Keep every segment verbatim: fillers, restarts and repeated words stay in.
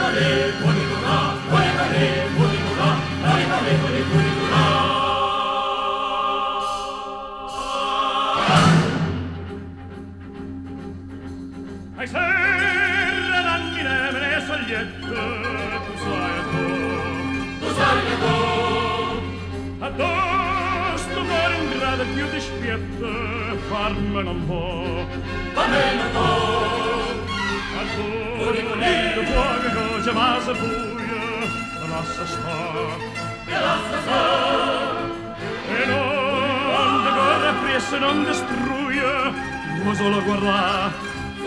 Ai serra d'anni nemene e sogliette, tu sai a tu, tu sai a tu. Addosso cuore in grado più di spiette, farme non può, farme non può. A tu, il fuoco goce ma se buia, lascia sta, e lascia sta. E non te corre appresso, non destruye, ma solo guarda.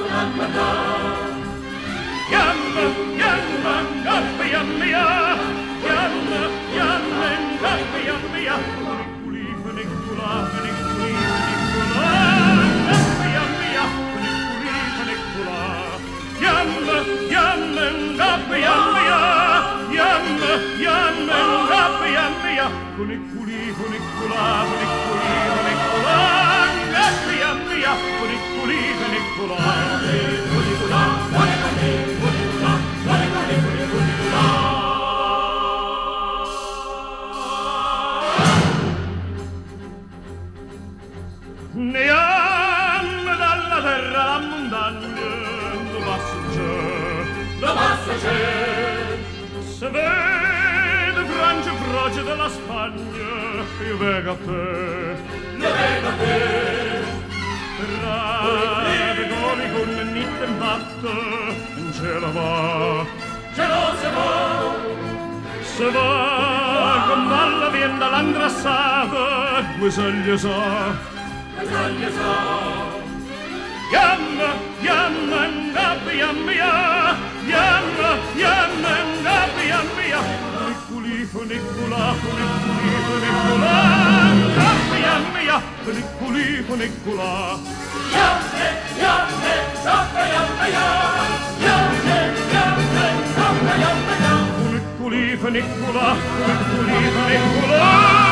Yamma, yamma, gappa, yamma, ya. Yamma, yamma, gappa, yamma, ya. Funiculi, funicula, funiculi, funicula. Gappa, yamma, ya. Funiculi, funicula. Yamma, yamma, gappa, yamma, ya. Yamma, yamma, gappa, yamma, ya. Funiculi, funicula, funiculi, funicula. Gappa, yamma, ya. Funiculi, funicula. Ne hanno dalla terra la montagna, lo passa c'è, lo passa c'è. Se vede Francia e Francia della Spagna, io vengo a te, io vengo a te. Brave goli con le nitte in batte, in cielo va, cielo se va. Se va con balla vien dall'andrassata, due soglie sa. Yamma, yamma, ngappa, yamma, ya. Yamma, yamma, ngappa, yamma, ya. Funiculi, funicula, funiculi, funicula. Ngappa, yamma, ya. Funiculi, funicula. Yamme, yamme, ngappa, yamma, ya. Yamme, yamme, ngappa, yamma, ya. Funiculi, funicula, funiculi, funicula.